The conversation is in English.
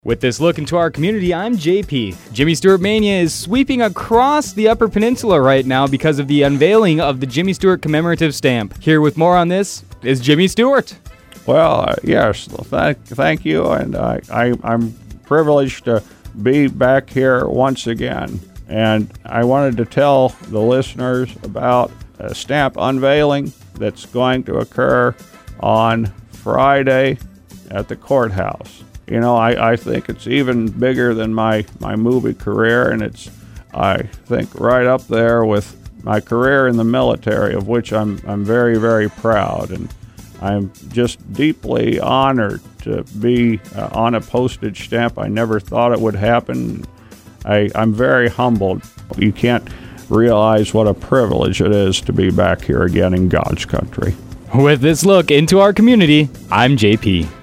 With this look into our community, I'm JP. Jimmy Stewart Mania is sweeping across the Upper Peninsula right now because of the unveiling of the Jimmy Stewart commemorative stamp. Here with more on this is Jimmy Stewart. Well, yes, thank you, and I'm privileged to be back here once again. And I wanted to tell the listeners about a stamp unveiling that's going to occur on Friday at the courthouse. You know, I think it's even bigger than my movie career, and it's, I think, right up there with my career in the military, of which I'm very, very proud. And I'm just deeply honored to be on a postage stamp. I never thought it would happen. I'm very humbled. You can't realize what a privilege it is to be back here again in God's country. With this look into our community, I'm JP.